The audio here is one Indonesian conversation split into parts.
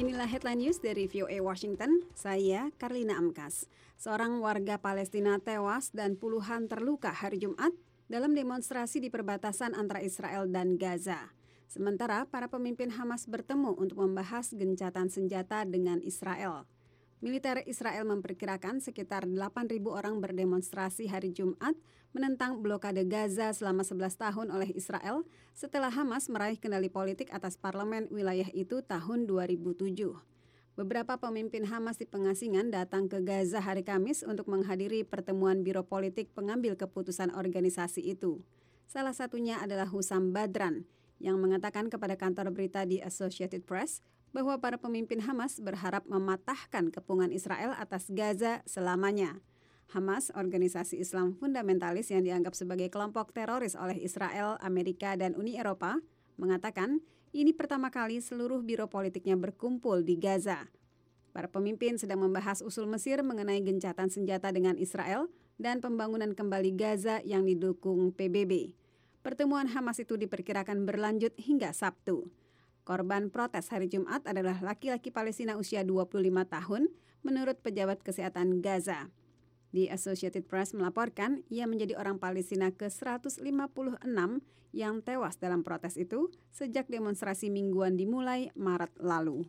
Inilah headline news dari VOA Washington, saya Karlina Amkas. Seorang warga Palestina tewas dan puluhan terluka hari Jumat dalam demonstrasi di perbatasan antara Israel dan Gaza. Sementara para pemimpin Hamas bertemu untuk membahas gencatan senjata dengan Israel. Militer Israel memperkirakan sekitar 8.000 orang berdemonstrasi hari Jumat menentang blokade Gaza selama 11 tahun oleh Israel setelah Hamas meraih kendali politik atas parlemen wilayah itu tahun 2007. Beberapa pemimpin Hamas di pengasingan datang ke Gaza hari Kamis untuk menghadiri pertemuan Biro Politik pengambil keputusan organisasi itu. Salah satunya adalah Hussam Badran yang mengatakan kepada kantor berita di Associated Press bahwa para pemimpin Hamas berharap mematahkan kepungan Israel atas Gaza selamanya. Hamas, organisasi Islam fundamentalis yang dianggap sebagai kelompok teroris oleh Israel, Amerika, dan Uni Eropa, mengatakan ini pertama kali seluruh biro politiknya berkumpul di Gaza. Para pemimpin sedang membahas usul Mesir mengenai gencatan senjata dengan Israel dan pembangunan kembali Gaza yang didukung PBB. Pertemuan Hamas itu diperkirakan berlanjut hingga Sabtu. Korban protes hari Jumat adalah laki-laki Palestina usia 25 tahun menurut pejabat kesehatan Gaza. The Associated Press melaporkan ia menjadi orang Palestina ke-156 yang tewas dalam protes itu sejak demonstrasi mingguan dimulai Maret lalu.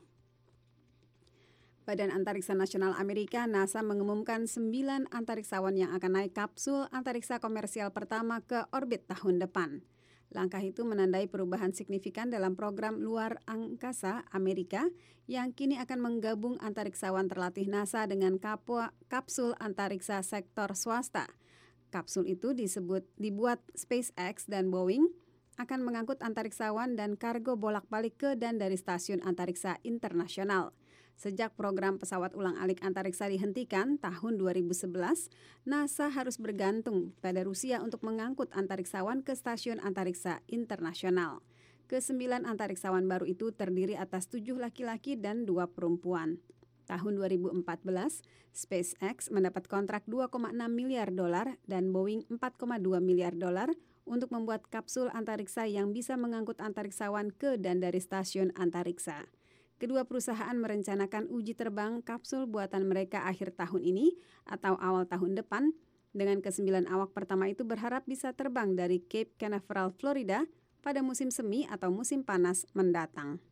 Badan Antariksa Nasional Amerika NASA mengumumkan 9 antariksawan yang akan naik kapsul antariksa komersial pertama ke orbit tahun depan. Langkah itu menandai perubahan signifikan dalam program luar angkasa Amerika yang kini akan menggabung antariksawan terlatih NASA dengan kapsul antariksa sektor swasta. Kapsul itu dibuat SpaceX dan Boeing akan mengangkut antariksawan dan kargo bolak-balik ke dan dari stasiun antariksa internasional. Sejak program pesawat ulang-alik antariksa dihentikan tahun 2011, NASA harus bergantung pada Rusia untuk mengangkut antariksawan ke stasiun antariksa internasional. Ke-9 antariksawan baru itu terdiri atas 7 laki-laki dan 2 perempuan. Tahun 2014, SpaceX mendapat kontrak $2,6 miliar dan Boeing $4,2 miliar untuk membuat kapsul antariksa yang bisa mengangkut antariksawan ke dan dari stasiun antariksa. Kedua perusahaan merencanakan uji terbang kapsul buatan mereka akhir tahun ini atau awal tahun depan. Dengan ke-9 awak pertama itu berharap bisa terbang dari Cape Canaveral, Florida pada musim semi atau musim panas mendatang.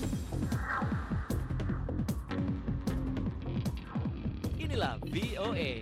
Inilah VOA.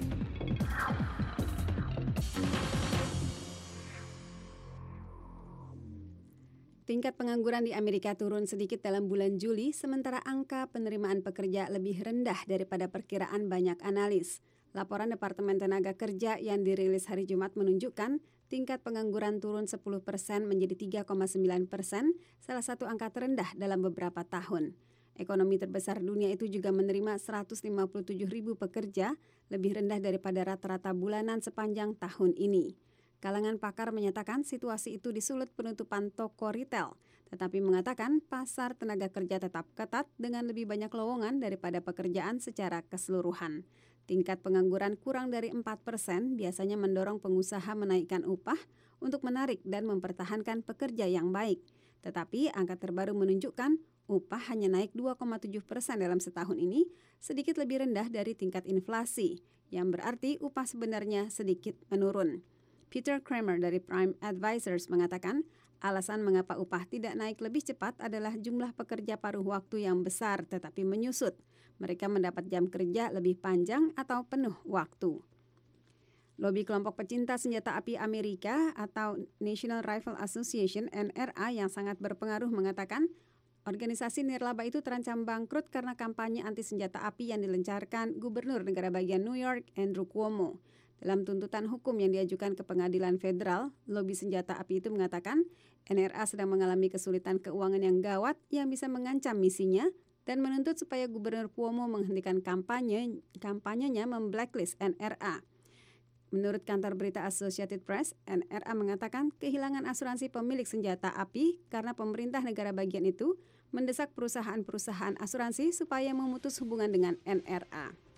Tingkat pengangguran di Amerika turun sedikit dalam bulan Juli, sementara angka penerimaan pekerja lebih rendah daripada perkiraan banyak analis. Laporan Departemen Tenaga Kerja yang dirilis hari Jumat menunjukkan tingkat pengangguran turun 10% menjadi 3,9%, salah satu angka terendah dalam beberapa tahun. Ekonomi terbesar dunia itu juga menerima 157.000 pekerja, lebih rendah daripada rata-rata bulanan sepanjang tahun ini. Kalangan pakar menyatakan situasi itu disulut penutupan toko retail, tetapi mengatakan pasar tenaga kerja tetap ketat dengan lebih banyak lowongan daripada pekerjaan secara keseluruhan. Tingkat pengangguran kurang dari 4% biasanya mendorong pengusaha menaikkan upah untuk menarik dan mempertahankan pekerja yang baik. Tetapi angka terbaru menunjukkan upah hanya naik 2,7% dalam setahun ini, sedikit lebih rendah dari tingkat inflasi, yang berarti upah sebenarnya sedikit menurun. Peter Kramer dari Prime Advisors mengatakan alasan mengapa upah tidak naik lebih cepat adalah jumlah pekerja paruh waktu yang besar tetapi menyusut. Mereka mendapat jam kerja lebih panjang atau penuh waktu. Lobi kelompok pecinta senjata api Amerika atau National Rifle Association (NRA) yang sangat berpengaruh mengatakan organisasi nirlaba itu terancam bangkrut karena kampanye anti senjata api yang dilencarkan Gubernur negara bagian New York Andrew Cuomo. Dalam tuntutan hukum yang diajukan ke pengadilan federal, lobi senjata api itu mengatakan NRA sedang mengalami kesulitan keuangan yang gawat yang bisa mengancam misinya dan menuntut supaya Gubernur Cuomo menghentikan kampanyenya memblacklist NRA. Menurut kantor berita Associated Press, NRA mengatakan kehilangan asuransi pemilik senjata api karena pemerintah negara bagian itu mendesak perusahaan-perusahaan asuransi supaya memutus hubungan dengan NRA.